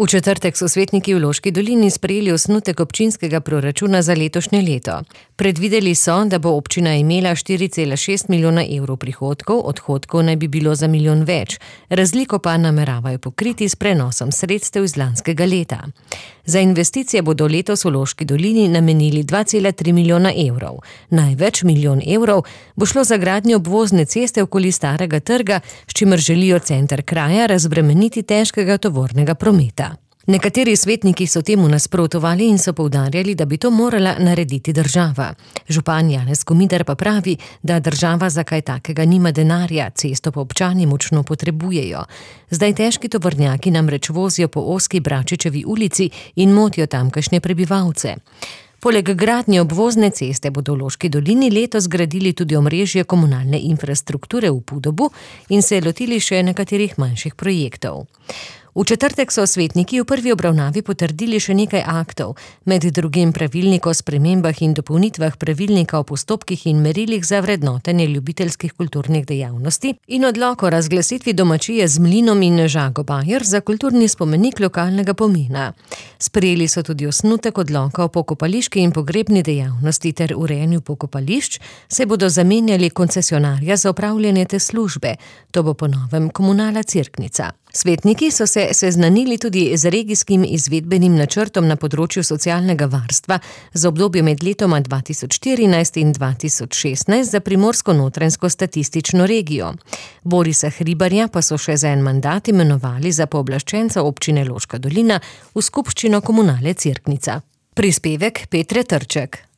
V četrtek so svetniki v Loški dolini sprejeli osnutek občinskega proračuna za letošnje leto. Predvideli so, da bo občina imela 4,6 milijona evrov prihodkov, odhodkov naj bi bilo za milijon več. Razliko pa nameravajo pokriti s prenosom sredstev iz lanskega leta. Za investicije bodo letos v Loški dolini namenili 2,3 milijona evrov. Največ, milijon evrov, bo šlo za gradnjo obvozne ceste okoli Starega trga, s čimer želijo center kraja razbremeniti težkega tovornega prometa. Nekateri svetniki so temu nasprotovali in so poudarjali, da bi to morala narediti država. Župan Janez Komitar pa pravi, da država za kaj takega nima denarja, cesto pa občani močno potrebujejo. Zdaj težki tovornjaki namreč vozijo po ozki Bračičevi ulici in motijo tamkajšnje prebivalce. Poleg gradnje obvozne ceste bodo v Loški dolini letos zgradili tudi omrežje komunalne infrastrukture v Podobu in se lotili še nekaterih manjših projektov. V četrtek so svetniki v prvi obravnavi potrdili še nekaj aktov, med drugim pravilnik o spremembah in dopolnitvah pravilnika o postopkih in merilih za vrednotenje ljubiteljskih kulturnih dejavnosti in odlok o razglasitvi domačije z mlinom in Žago Bajer za kulturni spomenik lokalnega pomena. Sprejeli so tudi osnutek odloka o pokopališki in pogrebni dejavnosti ter urejanju pokopališč, se bodo zamenjali koncesionarja za opravljanje te službe. To bo po novem Komunala Cerknica. Svetniki so se seznanili tudi z regijskim izvedbenim načrtom na področju socialnega varstva za obdobje med letoma 2014 in 2016 za Primorsko-notranjsko statistično regijo. Borisa Hribarja pa so še za en mandat imenovali za pooblaščenca občine Loška dolina v skupščino Komunale Cerknica. Prispevek Petre Trček.